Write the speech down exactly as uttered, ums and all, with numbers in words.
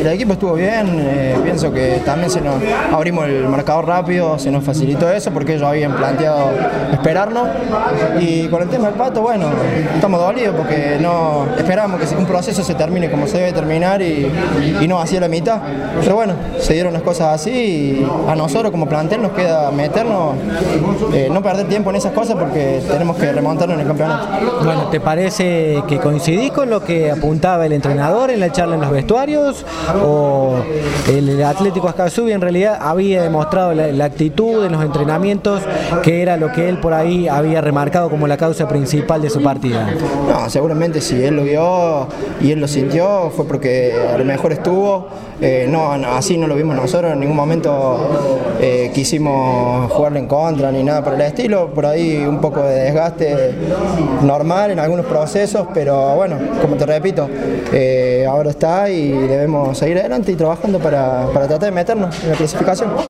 el equipo estuvo bien, eh, pienso que también se nos abrimos el marcador rápido, se nos facilitó eso porque ellos habían planteado esperarnos, y con el tema del Pato, bueno, estamos dolidos porque no esperábamos que un proceso se termine como se debe terminar y, y no hacia la mitad, pero bueno, se dieron las cosas así y a nosotros como plantel nos queda meternos, eh, no perder tiempo en esas cosas porque tenemos que remontarnos en el campeonato. Bueno, ¿te parece que coincidís con lo que apuntaba el entrenador en la charla en los vestuarios? ¿O el Atlético Ascasubi en realidad había demostrado la, la actitud en los entrenamientos, que era lo que él por ahí había remarcado como la causa principal de su partida? No, seguramente si él lo vio y él lo sintió fue porque a lo mejor estuvo, eh, no, no, así no lo vimos nosotros, en ningún momento eh, quisimos jugarle en contra ni nada por el estilo, por ahí un poco de desgaste normal en algunos procesos, pero bueno, como te repito, eh, ahora está y debemos seguir adelante y trabajando para, para tratar de meternos en la clasificación.